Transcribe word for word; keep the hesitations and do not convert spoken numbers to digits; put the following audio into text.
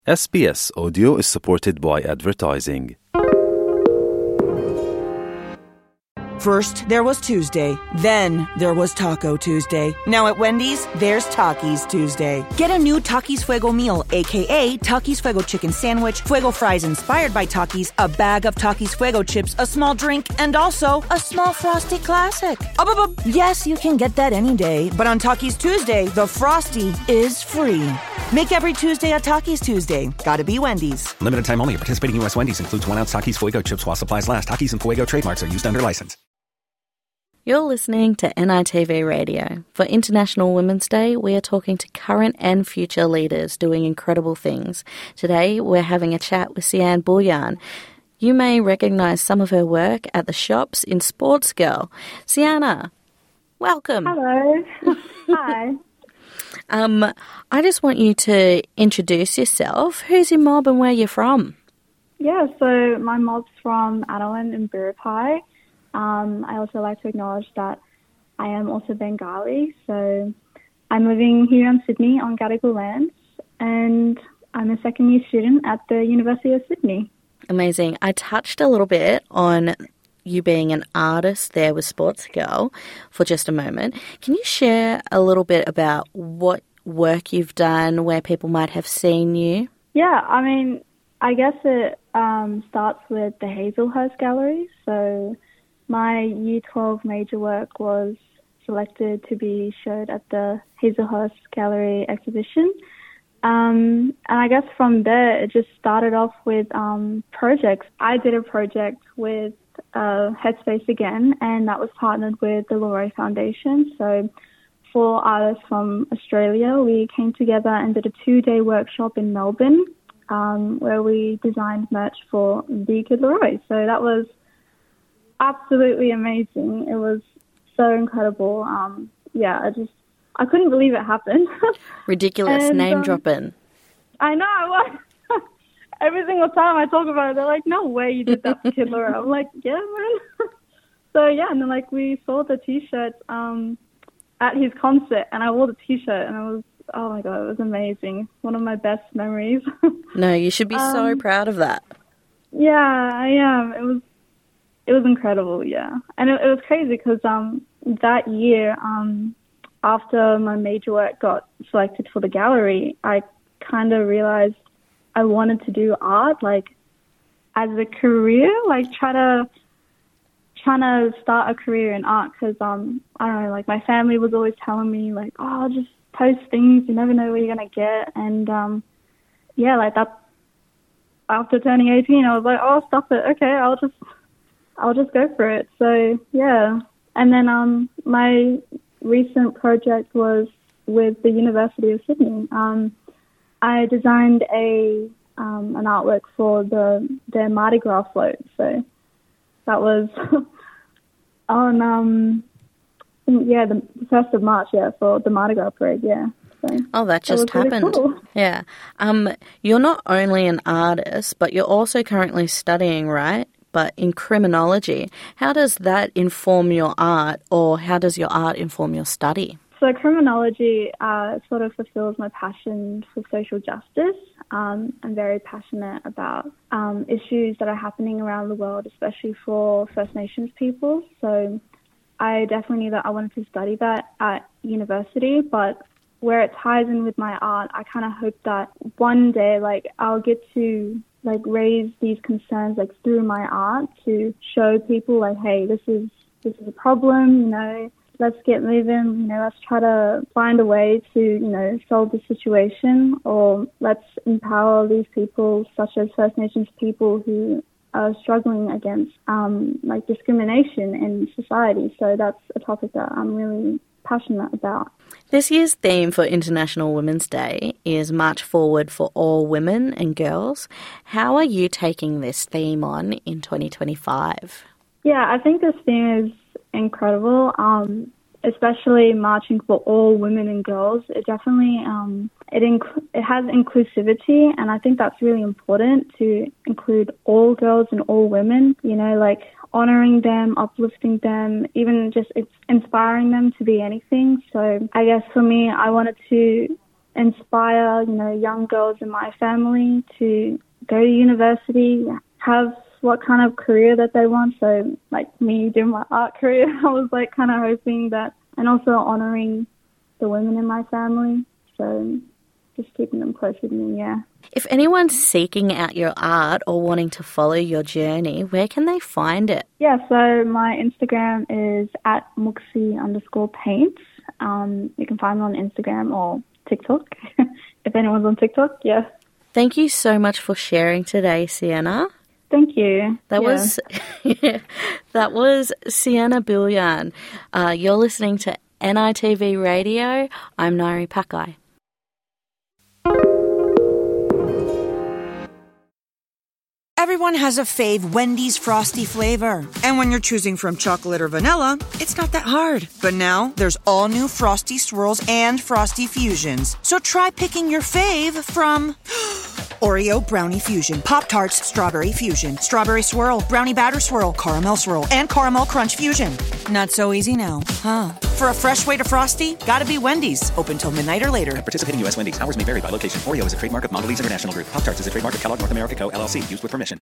S B S Audio is supported by advertising. First, there was Tuesday. Then, there was Taco Tuesday. Now at Wendy's, there's Takis Tuesday. Get a new Takis Fuego meal, a k a. Takis Fuego chicken sandwich, Fuego fries inspired by Takis, a bag of Takis Fuego chips, a small drink, and also a small Frosty Classic. Up, up, up. Yes, you can get that any day, but on Takis Tuesday, the Frosty is free. Make every Tuesday a Takis Tuesday. Gotta be Wendy's. Limited time only. Participating U S Wendy's includes one ounce Takis Fuego chips while supplies last. Takis and Fuego trademarks are used under license. You're listening to N I T V Radio. For International Women's Day, we are talking to current and future leaders doing incredible things. Today, we're having a chat with Sian Bhuyan. You may recognise some of her work at the shops in Sports Girl. Sienna, welcome. Hello. Hi. Um, I just want you to introduce yourself. Who's your mob and where you're from? Yeah, so my mob's from Adawan and Biripai. Um, I also like to acknowledge that I am also Bengali, so I'm living here in Sydney on Gadigal lands, and I'm a second year student at the University of Sydney. Amazing. I touched a little bit on you being an artist there with Sports Girl for just a moment. Can you share a little bit about what work you've done, where people might have seen you? Yeah, I mean, I guess it um, starts with the Hazelhurst Gallery, so my Year twelve major work was selected to be showed at the Hazelhurst Gallery exhibition. Um, and I guess from there, it just started off with um, projects. I did a project with uh, Headspace again, and that was partnered with the Leroy Foundation. So for artists from Australia, we came together and did a two-day workshop in Melbourne um, where we designed merch for the Kid Leroy. So that was absolutely amazing. It was so incredible. Um, yeah, I just, I couldn't believe it happened. Ridiculous and, name um, dropping. I know. Every single time I talk about it, they're like, no way you did that to Kid Leroy. I'm like, yeah, man. So, yeah, and then, like, we saw the T-shirts um, at his concert, and I wore the T-shirt, and it was, oh, my God, it was amazing. One of my best memories. No, you should be um, so proud of that. Yeah, I am. It was It was incredible, yeah. And it, it was crazy because um, that year, um, after my major work got selected for the gallery, I kind of realized I wanted to do art, like, as a career, like, try to, trying to start a career in art because, um, I don't know, like, my family was always telling me, like, oh, just post things, you never know where you're going to get. And, um, yeah, like, that, after turning eighteen, I was like, oh, stop it, okay, I'll just... I'll just go for it. So, yeah. And then um, my recent project was with the University of Sydney. Um, I designed a um, an artwork for the their Mardi Gras float. So that was on, um, yeah, the first of March, yeah, for the Mardi Gras parade, yeah. So oh, that just that really happened. Cool. Yeah. Um, you're not only an artist, but you're also currently studying, right? But in criminology. How does that inform your art, or how does your art inform your study? So criminology uh, sort of fulfills my passion for social justice. Um, I'm very passionate about um, issues that are happening around the world, especially for First Nations people. So I definitely knew that I wanted to study that at university, but where it ties in with my art, I kind of hope that one day, like, I'll get to like raise these concerns like through my art to show people like, hey, this is this is a problem, you know, let's get moving, you know, let's try to find a way to, you know, solve the situation, or let's empower these people such as First Nations people who are struggling against um, like discrimination in society. So that's a topic that I'm really passionate about. This year's theme for International Women's Day is March Forward for All Women and Girls. How are you taking this theme on in twenty twenty-five? Yeah, I think this theme is incredible, um, especially marching for all women and girls. It definitely um, it inc- it has inclusivity, and I think that's really important to include all girls and all women, you know, like honouring them, uplifting them, even just it's inspiring them to be anything. So I guess for me, I wanted to inspire, you know, young girls in my family to go to university, have what kind of career that they want. So, like me doing my art career, I was like kind of hoping that, and also honouring the women in my family. So, just keeping them close with me, yeah. If anyone's seeking out your art or wanting to follow your journey, where can they find it? Yeah, so my Instagram is at muxi underscore paints. Um, you can find me on Instagram or TikTok, if anyone's on TikTok, yeah. Thank you so much for sharing today, Sienna. Thank you. That yeah. was that was Sienna Bilyan. Uh, you're listening to N I T V Radio. I'm Nairi Pakai. Everyone has a fave Wendy's Frosty flavor. And when you're choosing from chocolate or vanilla, it's not that hard. But now, there's all new Frosty Swirls and Frosty Fusions. So try picking your fave from Oreo Brownie Fusion, Pop-Tarts Strawberry Fusion, Strawberry Swirl, Brownie Batter Swirl, Caramel Swirl, and Caramel Crunch Fusion. Not so easy now, huh? For a fresh way to Frosty, gotta be Wendy's. Open till midnight or later. At participating U S Wendy's. Hours may vary by location. Oreo is a trademark of Mondelez International Group. Pop-Tarts is a trademark of Kellogg North America Co. L L C. Used with permission.